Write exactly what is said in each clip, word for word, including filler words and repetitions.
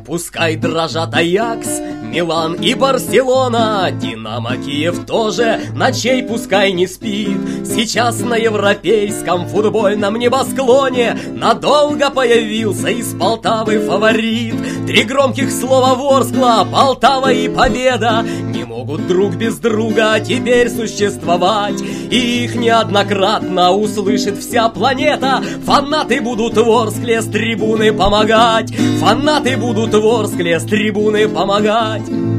Пускай дрожат Аякс, Милан и Барселона, Динамо Киев тоже ночей пускай не спит. Сейчас на европейском футбольном небосклоне надолго появился из Полтавы фаворит. Три громких слова Ворскла, Полтава и победа не могут друг без друга теперь существовать. И их неоднократно услышит вся планета. Фанаты будут в Ворскле с трибуны помогать. Фанаты будут в Ворскле с трибуны помогать.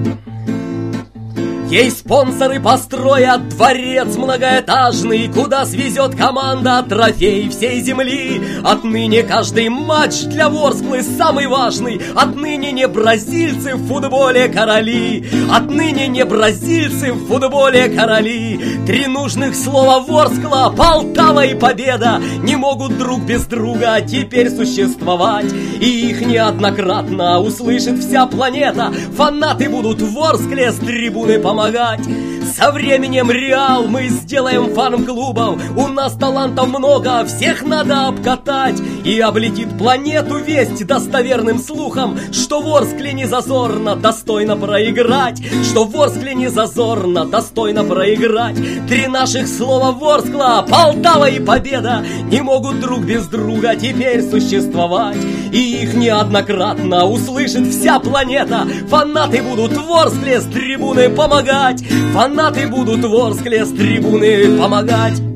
Ей спонсоры построят дворец многоэтажный, куда свезет команда трофей всей земли. Отныне каждый матч для Ворсклы самый важный. Отныне не бразильцы в футболе короли. Отныне не бразильцы в футболе короли. Три нужных слова Ворскла, Полтава и победа не могут друг без друга теперь существовать. И их неоднократно услышит вся планета. Фанаты будут в Ворскле с трибуны помогать. Со временем Реал мы сделаем фарм-клубов. У нас талантов много, всех надо обкатать. И облетит планету весть достоверным слухом, что в Ворскле не зазорно достойно проиграть. Что в Ворскле не зазорно достойно проиграть. Три наших слова Ворскла, Полтава и победа не могут друг без друга теперь существовать. И их неоднократно услышит вся планета. Фанаты будут в Ворскле с трибуны помогать. Фанаты будут в Ворскле с трибуны помогать.